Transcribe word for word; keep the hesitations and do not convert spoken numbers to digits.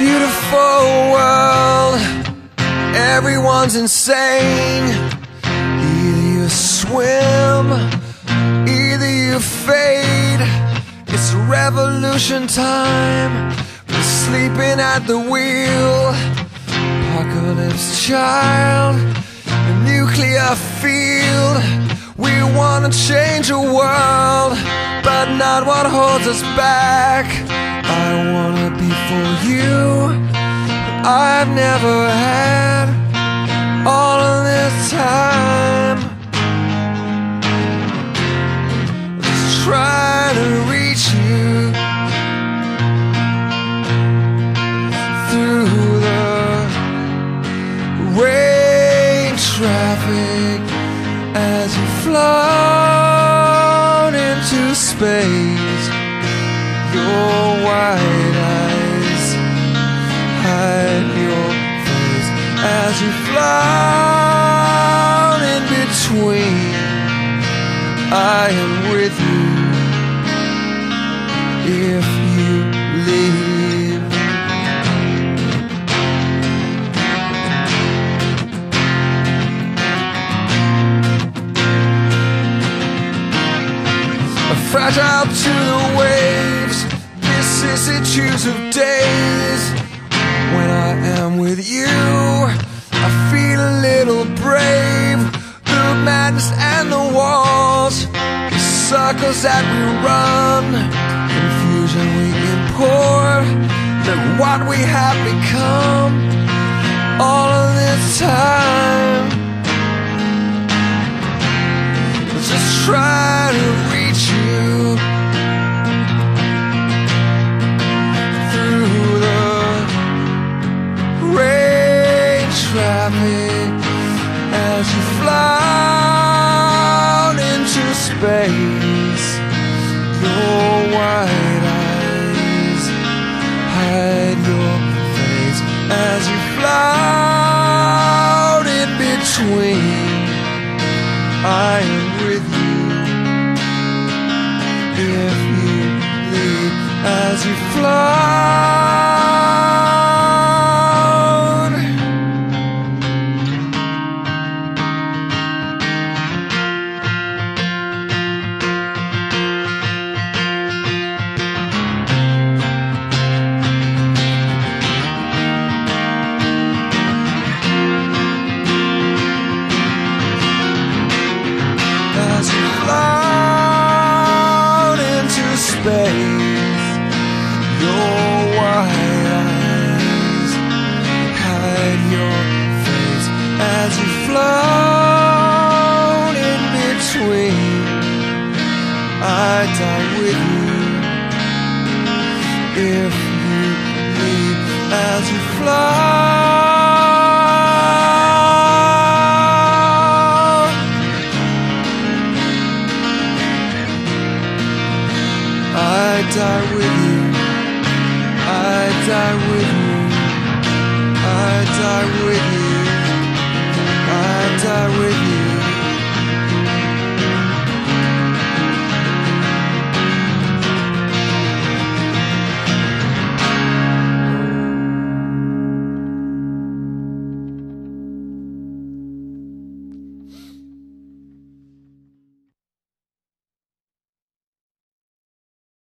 beautiful world, everyone's insane. Either you swim, either you fade. It's revolution time, we're sleeping at the wheel. Apocalypse child, a nuclear field. We wanna change the world, but not what holds us back. I wanna be for you, but I've never had all of this time. Just trying to reach you through the rain traffic as you float into space. Your white eyes hide your face as you float in between. I am with you if you leave. Fragile to the waves, vicissitudes of days. When I am with you, I feel a little brave. The madness and the walls, the circles that we run, confusion we import, that what we have become all of this time. Just try to reach you through the rain traffic as you float into space. Your white eyes hide your face as you float in between. I am with you if you leave as you float. As you float into space, your white eyes hide your face as you float in between. I die with you if you leave as you float. I die with you, I die with you, I die with you, I die with you.